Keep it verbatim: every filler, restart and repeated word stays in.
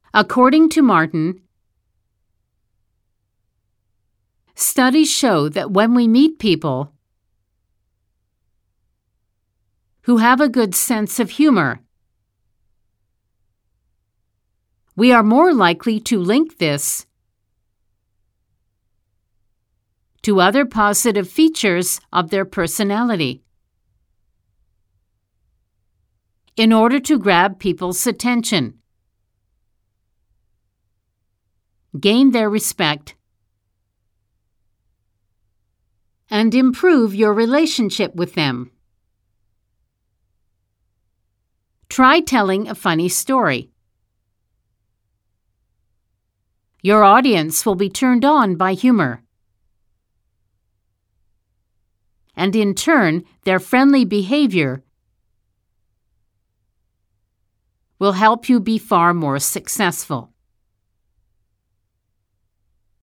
According to Martin, studies show that when we meet people who have a good sense of humor, we are more likely to link this to other positive features of their personality in order to grab people's attention, gain their respect, and improve your relationship with them. Try telling a funny story. Your audience will be turned on by humor, and in turn, their friendly behavior will help you be far more successful.